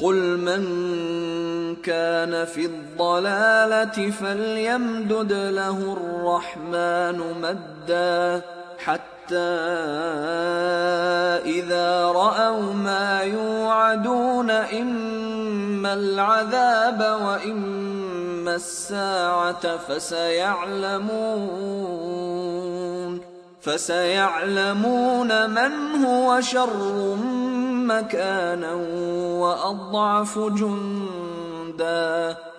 قل من كان في الضلالة فليمدد له الرحمن مدا حتى إذا رأوا ما يوعدون إما العذاب وإما الساعة فسيعلمون من هو شر مكانا وأضعف جندا